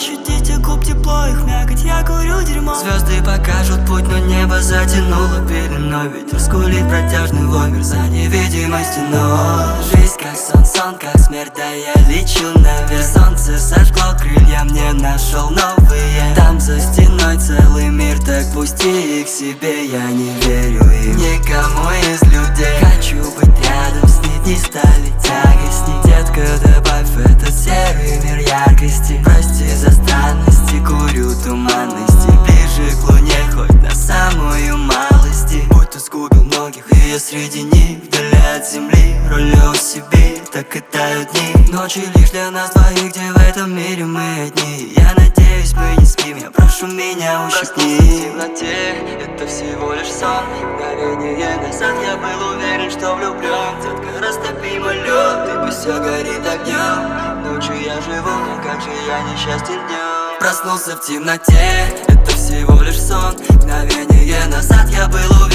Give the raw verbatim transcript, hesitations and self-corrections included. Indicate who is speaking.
Speaker 1: ощутите губ тепло, их мякоть, я курю дерьмо.
Speaker 2: Звезды покажут путь, но небо затянуло пеленой. Ветер скулит протяжный вовер за невидимой стеной. Жизнь как сон, сон как смерть, да я лечу наверх. Солнце сожгло крылья, мне нашел новые. Там за стеной целый мир, так пусти их себе, я не верю им никому из людей. Хочу быть рядом с ней, дни стали тягостней. Детка, добавь в этот серый мир яркости. Прости за странности, курю туманности. Ближе к луне, хоть на самую малости. Будь ты сгубил многих, и я среди них. Вдали от земли, рулю себе, так и тают дни. Ночи лишь для нас двоих, где в этом мире мы одни. Я надеюсь, мы не спим, я прошу меня ущипни. В темноте, это всего лишь сон. Мгновение назад я был уверен, что влюблен. Детка, растопи мой лед, ты пусть все горит огнем. Ночью я живу, но как же я несчастен днем. Проснулся в темноте, это всего лишь сон. Мгновение назад я был уверен.